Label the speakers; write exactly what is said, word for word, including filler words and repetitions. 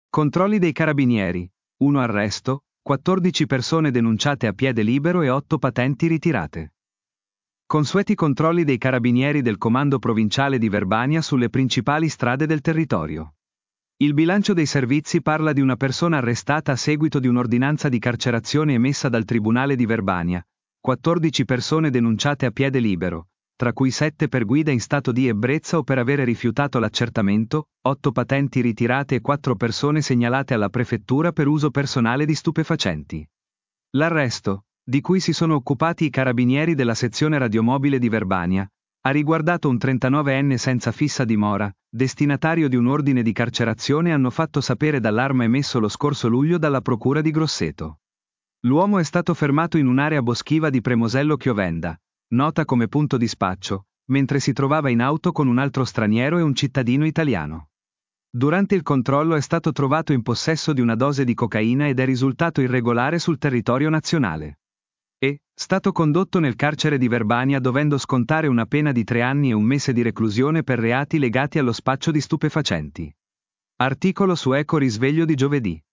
Speaker 1: Controlli dei carabinieri. uno arresto, quattordici persone denunciate a piede libero e otto patenti ritirate. Consueti controlli dei carabinieri del Comando Provinciale di Verbania sulle principali strade del territorio. Il bilancio dei servizi parla di una persona arrestata a seguito di un'ordinanza di carcerazione emessa dal Tribunale di Verbania, quattordici persone denunciate a piede libero, tra cui sette per guida in stato di ebbrezza o per avere rifiutato l'accertamento, otto patenti ritirate e quattro persone segnalate alla prefettura per uso personale di stupefacenti. L'arresto, di cui si sono occupati i carabinieri della sezione radiomobile di Verbania, ha riguardato un trentanovenne senza fissa dimora, destinatario di un ordine di carcerazione, hanno fatto sapere dall'Arma emesso lo scorso luglio dalla Procura di Grosseto. L'uomo è stato fermato in un'area boschiva di Premosello Chiovenda, nota come punto di spaccio, mentre si trovava in auto con un altro straniero e un cittadino italiano. Durante il controllo è stato trovato in possesso di una dose di cocaina ed è risultato irregolare sul territorio nazionale. È stato condotto nel carcere di Verbania dovendo scontare una pena di tre anni e un mese di reclusione per reati legati allo spaccio di stupefacenti. Articolo su Eco Risveglio di giovedì.